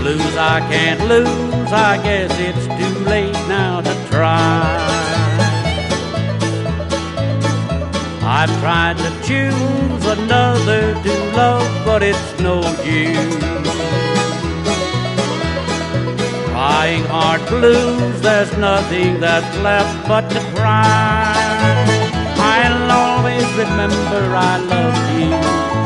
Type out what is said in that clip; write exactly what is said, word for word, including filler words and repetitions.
Blues I can't lose, I guess it's too late now to try. I've tried to choose another to love, but it's no use. Crying heart blues, there's nothing that's left but to cry. I'll always remember I loved you,